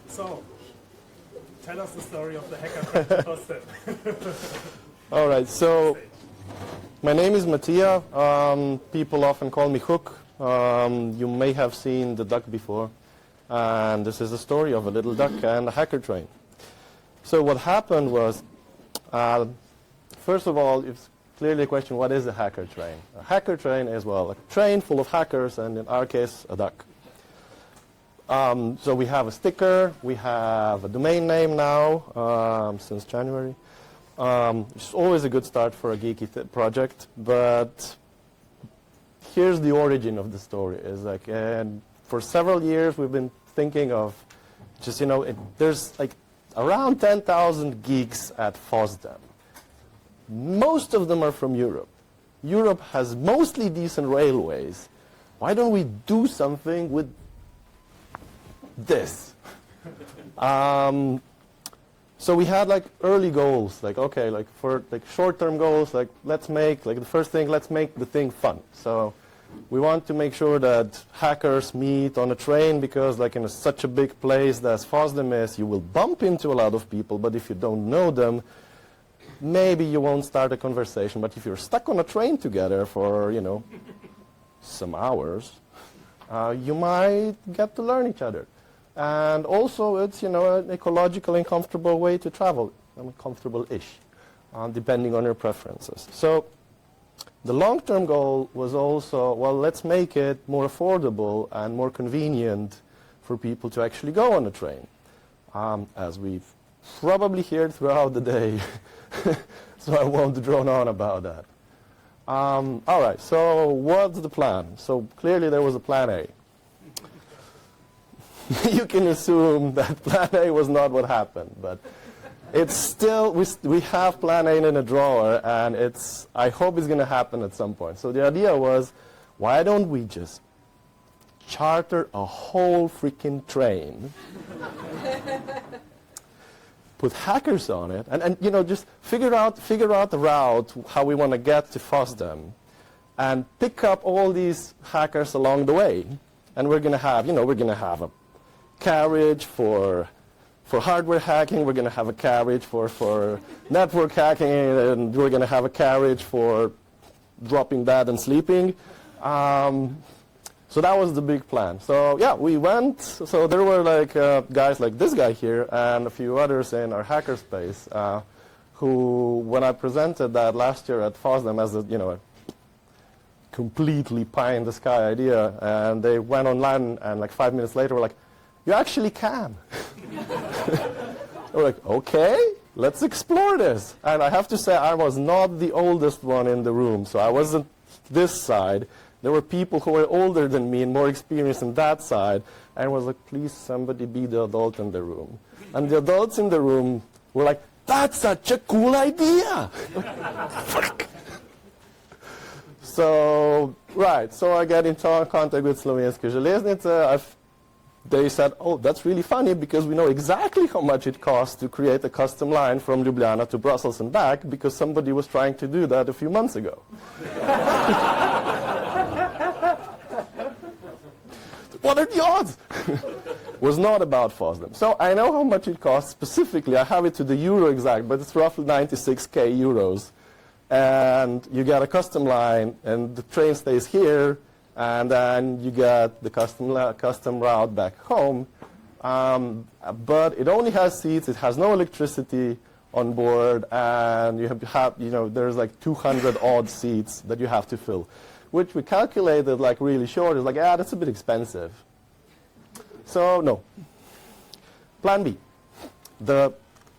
So, tell us the story of the hacker train to Fosdem. All right, so my name is Mattia. People often call me Hook. You may have seen the duck before. And this is the story of a little duck and a hacker train. So what happened was, first of all, it's clearly a question, what is a hacker train? A hacker train is, well, a train full of hackers, and in our case, a duck. So we have a sticker, we have a domain name now, since January. It's always a good start for a geeky project, but here's the origin of the story. Is like, and for several years we've been thinking of just, there's like around 10,000 geeks at FOSDEM. Most of them are from Europe. Europe has mostly decent railways. Why don't we do something with this? So we had like early goals, like okay, like for like short-term goals, like let's make like the first thing, let's make the thing fun. So we want to make sure that hackers meet on a train, because like in such a big place as FOSDEM is, you will bump into a lot of people, but if you don't know them, maybe you won't start a conversation. But if you're stuck on a train together for, some hours, you might get to learn each other. And also it's, an ecological and comfortable way to travel, comfortable-ish, depending on your preferences. So the long-term goal was also, well, let's make it more affordable and more convenient for people to actually go on a train, as we've probably heard throughout the day. So I won't drone on about that. All right, so what's the plan? So clearly there was a plan A. You can assume that plan A was not what happened, but it's still, we have plan A in a drawer, and I hope it's going to happen at some point. So the idea was, why don't we just charter a whole freaking train, put hackers on it, and just figure out the route, how we want to get to FOSDEM, and pick up all these hackers along the way. And we're going to have, a carriage for hardware hacking, we're going to have a carriage for network hacking, and we're going to have a carriage for dropping dead and sleeping. So that was the big plan. So yeah, we went. So there were like guys like this guy here and a few others in our hackerspace who, when I presented that last year at FOSDEM as a completely pie in the sky idea, and they went online and like 5 minutes later were like, you actually can. We're like, okay, let's explore this. And I have to say, I was not the oldest one in the room, so I wasn't this side. There were people who were older than me and more experienced in that side. And I was like, please, somebody be the adult in the room. And the adults in the room were like, that's such a cool idea. So, right, so I get into contact with Slovenské železnice. They said, oh, that's really funny, because we know exactly how much it costs to create a custom line from Ljubljana to Brussels and back, because somebody was trying to do that a few months ago. What are the odds? Was not about FOSDEM. So I know how much it costs specifically. I have it to the euro exact, but it's roughly 96k euros. And you get a custom line, and the train stays here, and then you get the custom route back home. But it only has seats, it has no electricity on board, and you have there's like 200 odd seats that you have to fill, which we calculated like really short. It's like, that's a bit expensive. So no. Plan B. The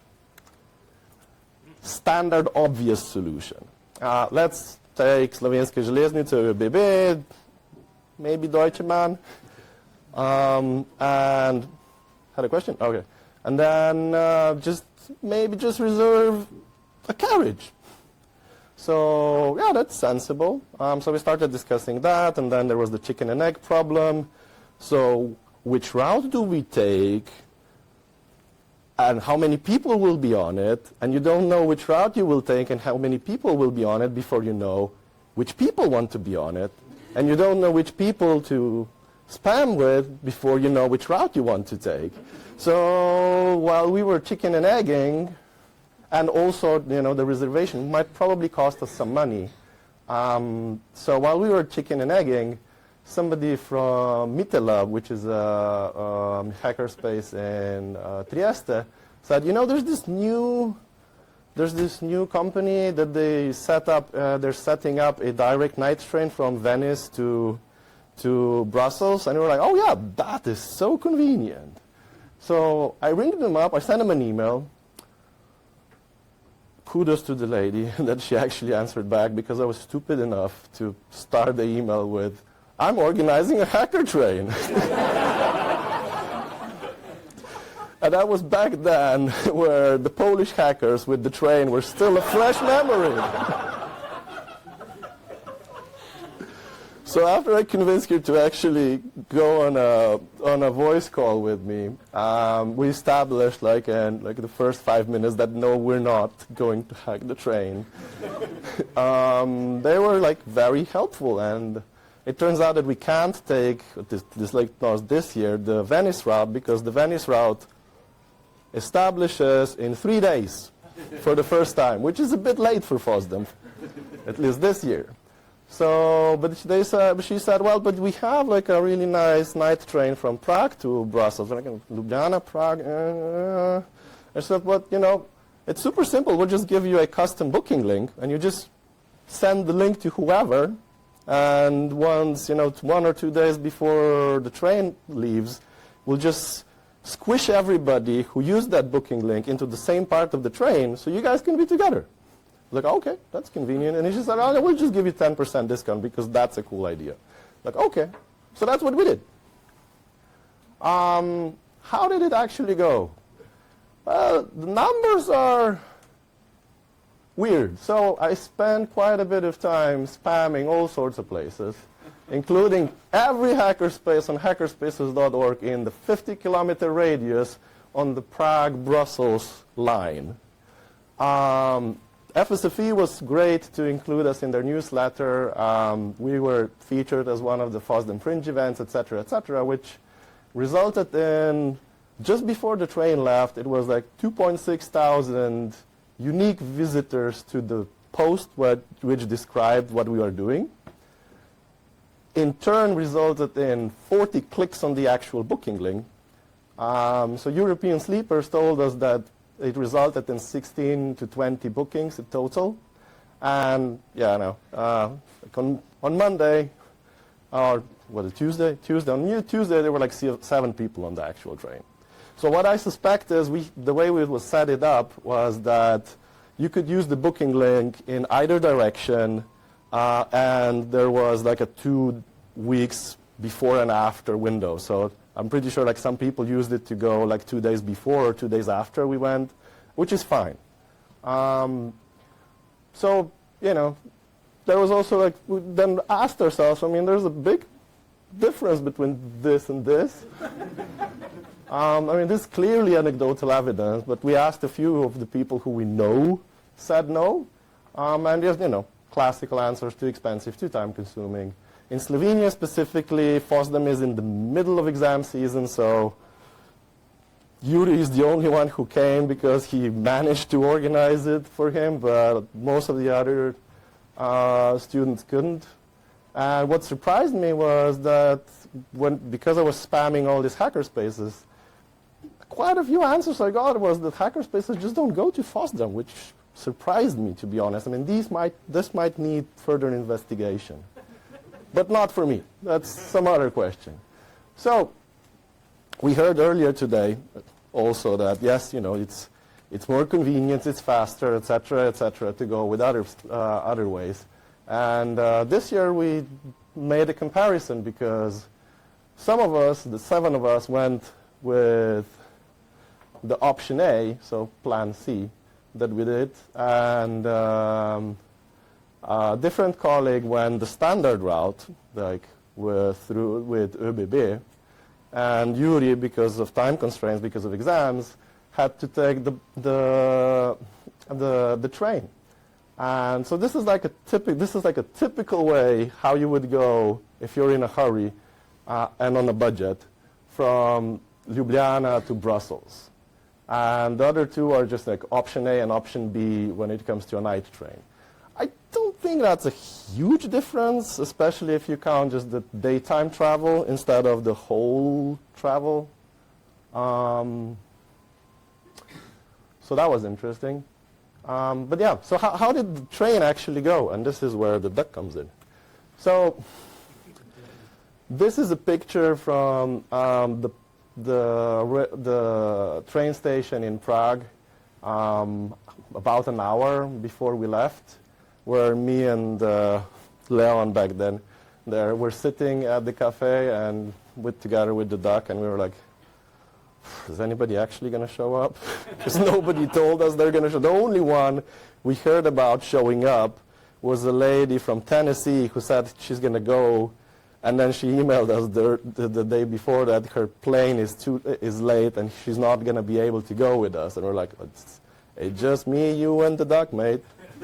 standard obvious solution. Let's take Slovenské železnice, ÖBB, maybe Deutsche Bahn, and had a question? Okay. And then maybe just reserve a carriage. So yeah, that's sensible. So we started discussing that, and then there was the chicken and egg problem. So which route do we take, and how many people will be on it? And you don't know which route you will take and how many people will be on it before you know which people want to be on it. And you don't know which people to spam with before you know which route you want to take. So while we were chicken and egging, and also the reservation might probably cost us some money. So while we were chicken and egging, somebody from Mitelab, which is a hackerspace in Trieste, said, there's this new company that they set up. They're setting up a direct night train from Venice to Brussels, and we were like, oh yeah, that is so convenient. So I ringed them up. I sent them an email. Kudos to the lady that she actually answered back, because I was stupid enough to start the email with, I'm organizing a hacker train. And that was back then where the Polish hackers with the train were still a fresh memory. So after I convinced her to actually go on a voice call with me, we established in the first 5 minutes that no, we're not going to hack the train. They were very helpful, and it turns out that we can't take this year the Venice route, because the Venice route establishes in 3 days for the first time, which is a bit late for FOSDEM, at least this year. So, but she said, well, but we have a really nice night train from Prague to Brussels. Ljubljana, Prague. I said, but it's super simple. We'll just give you a custom booking link, and you just send the link to whoever. And once, 1 or 2 days before the train leaves, we'll just squish everybody who used that booking link into the same part of the train, so you guys can be together. Okay, that's convenient. And he just said, oh, we'll just give you 10% discount because that's a cool idea. Okay. So that's what we did. How did it actually go? Well, the numbers are weird. So I spent quite a bit of time spamming all sorts of places, including every hackerspace on hackerspaces.org in the 50-kilometer radius on the Prague-Brussels line. FSFE was great to include us in their newsletter. We were featured as one of the FOSDEM Fringe events, etc., which resulted in, just before the train left, it was 2.6 thousand unique visitors to the post which described what we were doing. In turn, resulted in 40 clicks on the actual booking link. So European Sleepers told us that it resulted in 16 to 20 bookings in total. And on Monday, or was it Tuesday? On Tuesday, there were 7 people on the actual train. So what I suspect is the way we would set it up was that you could use the booking link in either direction, and there was a 2 weeks before and after window. So I'm pretty sure some people used it to go 2 days before or 2 days after we went, which is fine. So, there was also we then asked ourselves, there's a big difference between this and this. This is clearly anecdotal evidence, but we asked a few of the people who we know said no. And just, classical answers: too expensive, too time consuming. In Slovenia specifically, FOSDEM is in the middle of exam season, so Yuri is the only one who came because he managed to organize it for him, but most of the other students couldn't. And what surprised me was that because I was spamming all these hackerspaces, quite a few answers I got was that hackerspaces just don't go to FOSDEM, which surprised me, to be honest. This might need further investigation. But not for me. That's some other question. So we heard earlier today also that, yes, it's more convenient, it's faster, etc., to go with other ways. And this year we made a comparison because some of us, the 7 of us, went with the option A, so plan C, that we did, and a different colleague went the standard route, with ÖBB, and Yuri, because of time constraints, because of exams, had to take the train. And so this is like a typical way how you would go if you're in a hurry and on a budget from Ljubljana to Brussels. And the other two are just like option A and option B when it comes to a night train. I don't think that's a huge difference, especially if you count just the daytime travel instead of the whole travel. So that was interesting. But yeah, so how did the train actually go? And this is where the duck comes in. So this is a picture from the train station in Prague about an hour before we left, where me and Leon back then were sitting at the cafe and together with the duck, and we were like, is anybody actually going to show up? Because nobody told us they're going to show. The only one we heard about showing up was a lady from Tennessee who said she's going to go, and then she emailed us the day before that her plane is late and she's not going to be able to go with us. And we're like, it's just me, you, and the duck, mate.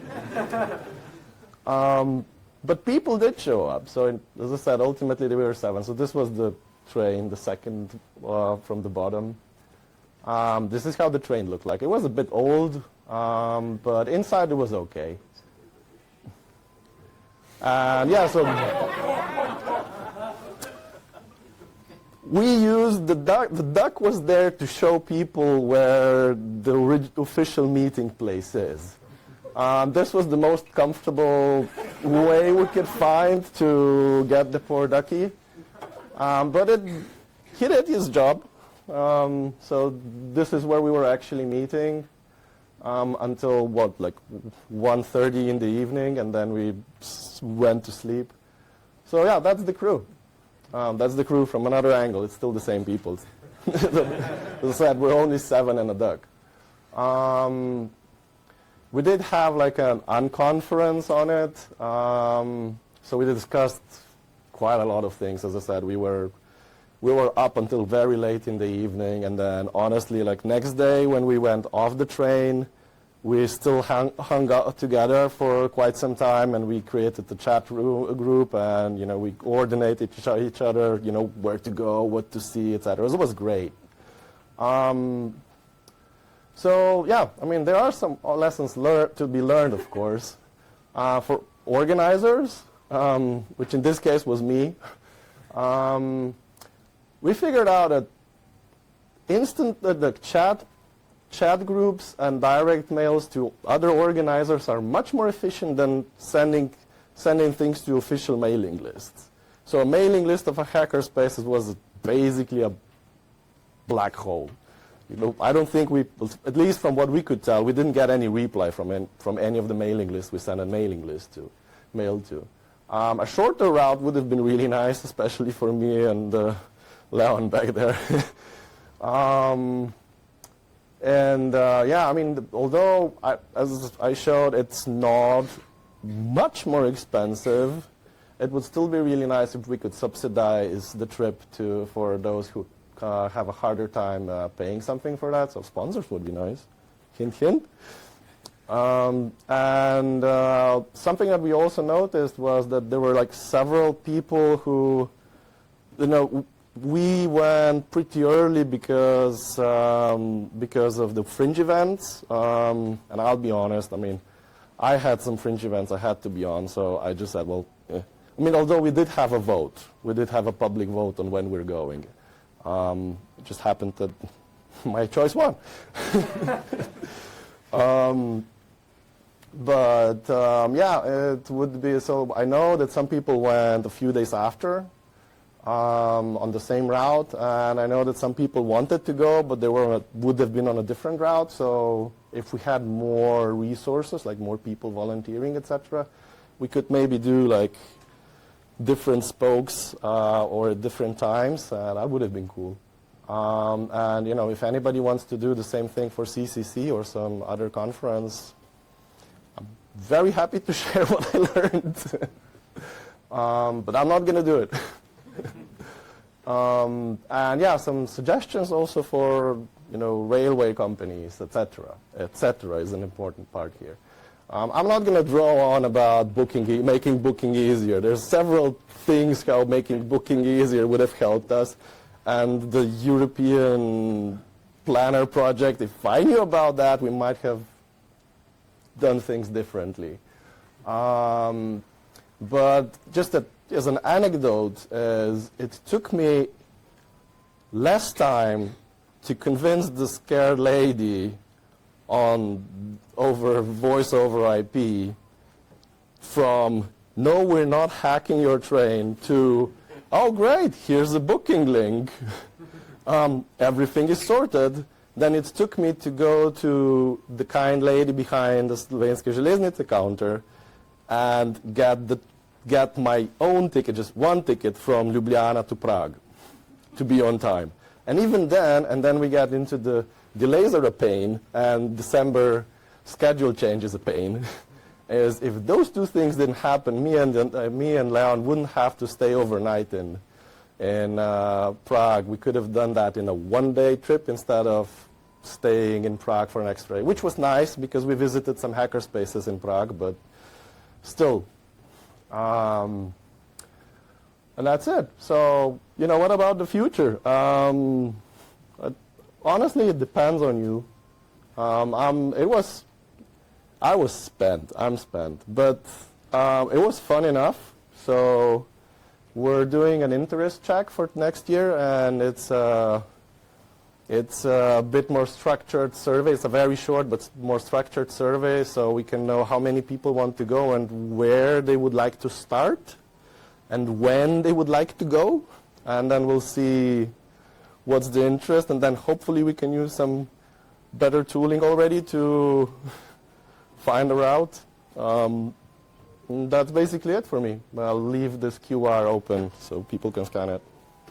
But people did show up. So as I said, ultimately there were 7. So this was the train, the second from the bottom. This is how the train looked like. It was a bit old, but inside it was okay. And yeah, so we used the duck. The duck was there to show people where the official meeting place is. This was the most comfortable way we could find to get the poor ducky. But he did his job. So this is where we were actually meeting until like 1:30 in the evening, and then we went to sleep. So yeah, that's the crew. That's the crew from another angle. It's still the same people. As I said, we're only 7 and a duck. We did have like an unconference on it. So we discussed quite a lot of things. As I said, we were up until very late in the evening, and then honestly, like next day when we went off the train, we still hung out together for quite some time, and we created the chat group, and we coordinated each other, where to go, what to see, etc. It was great. So yeah, I mean there are some lessons to be learned, of course, for organizers, which in this case was me. We figured out that the chat groups and direct mails to other organizers are much more efficient than sending things to official mailing lists. So a mailing list of a hackerspace was basically a black hole. I don't think at least from what we could tell, we didn't get any reply from any of the mailing lists we sent a mail to. A shorter route would have been really nice, especially for me and Leon back there. Yeah, I mean, although, as I showed, it's not much more expensive, it would still be really nice if we could subsidize the trip for those who have a harder time paying something for that. So sponsors would be nice. Hint, hint. Something that we also noticed was that there were like several people who, we went pretty early because of the fringe events, and I'll be honest, I mean, I had some fringe events I had to be on, so I just said, well, I mean, although we did have a vote, we did have a public vote on when we're going. It just happened that my choice won. Yeah, it would be, so I know that some people went a few days after, on the same route, and I know that some people wanted to go, but they would have been on a different route. So if we had more resources, like more people volunteering, etc., we could maybe do like different spokes or at different times. That would have been cool. And if anybody wants to do the same thing for CCC or some other conference, I'm very happy to share what I learned. But I'm not going to do it. And yeah, some suggestions also for railway companies, etc. is an important part here. I'm not going to draw on about making booking easier. There's several things how making booking easier would have helped us. And the European Planner project, if I knew about that, we might have done things differently. But just as an anecdote, it took me less time to convince the scared lady over voice over IP from no, we're not hacking your train to, oh great, here's a booking link. Everything is sorted. Then it took me to go to the kind lady behind the Slovensky Železnice counter and get my own ticket, just one ticket from Ljubljana to Prague to be on time. And even then, and then we got into the delays are a pain, and December schedule change is a pain. Is if those two things didn't happen, me and Leon wouldn't have to stay overnight in Prague. We could have done that in a one-day trip instead of staying in Prague for an extra day, which was nice because we visited some hackerspaces in Prague, but still. And that's it. So, what about the future? Honestly, it depends on you. I was spent. I'm spent. But it was fun enough. So we're doing an interest check for next year, and it's a bit more structured survey. It's a very short but more structured survey, so we can know how many people want to go and where they would like to start and when they would like to go. And then we'll see what's the interest, and then hopefully we can use some better tooling already to find a route. That's basically it for me. I'll leave this QR open so people can scan it.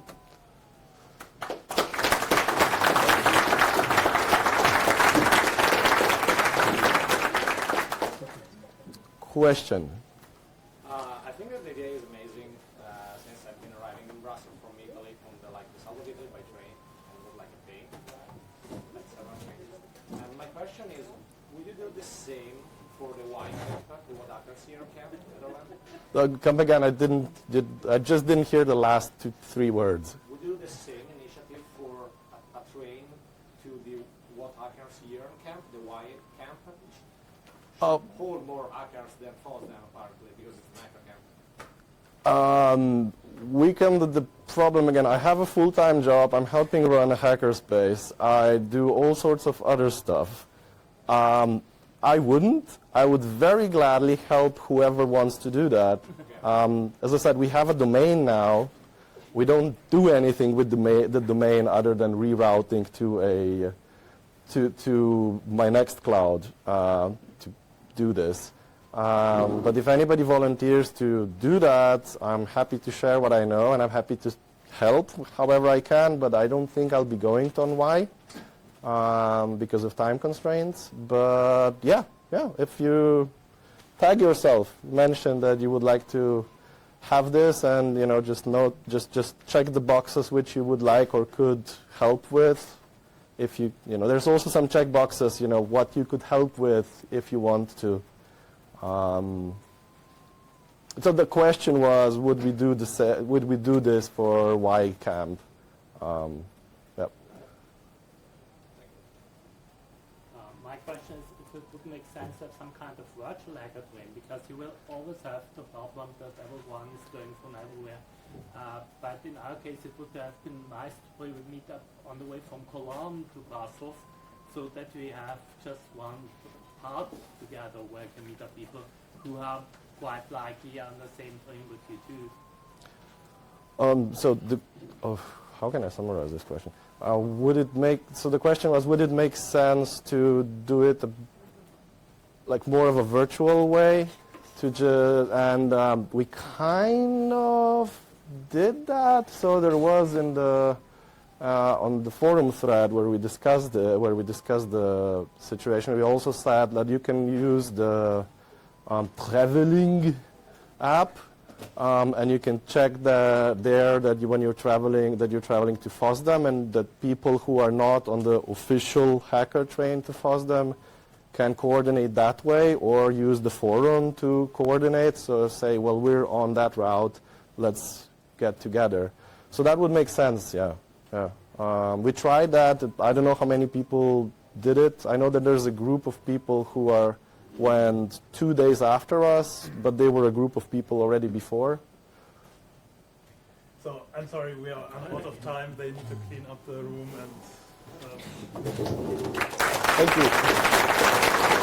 Question? I think that the idea is amazing since I've been arriving in Brussels from Italy, from the south of Italy by train, and it was like a day, like 7 trains. And my question is, would you do the same for the Y camp, the What Hackers Hero camp in Netherlands? Come again, I just didn't hear the last 2-3 words. Would you do the same initiative for a train to the What Hackers Hero camp, the Y camp? Hold more hackers than FOSDEM, apparently, because it's an hacker camp. The problem again, I have a full-time job. I'm helping run a hackerspace. I do all sorts of other stuff. I wouldn't. I would very gladly help whoever wants to do that. As I said, we have a domain now. We don't do anything with the domain other than rerouting to my Nextcloud to do this. But if anybody volunteers to do that, I'm happy to share what I know, and I'm happy to help however I can, but I don't think I'll be going to NY because of time constraints. But yeah, if you tag yourself, mention that you would like to have this, and just check the boxes which you would like or could help with. If there's also some check boxes, what you could help with if you want to. So the question was, would we do this for Y camp? Yep. My question is if it would make sense to have some kind of virtual hacker train, because you will always have the problem that everyone is going from everywhere. But in our case, it would have been nice to meet up on the way from Cologne to Brussels, so that we have just one part together where you can meet up people who are quite likely on the same train with you too. How can I summarize this question? So the question was, would it make sense to do it like more of a virtual way? We kind of did that. So there was in the on the forum thread where we discussed the situation. We also said that you can use the traveling app, and you can check that when you're traveling to FOSDEM, and that people who are not on the official hacker train to FOSDEM can coordinate that way or use the forum to coordinate. So say, well, we're on that route, let's get together. So that would make sense, yeah. We tried that. I don't know how many people did it. I know that there's a group of people who went 2 days after us, but they were a group of people already before. So I'm sorry, we are out of time. They need to clean up the room and. Thank you.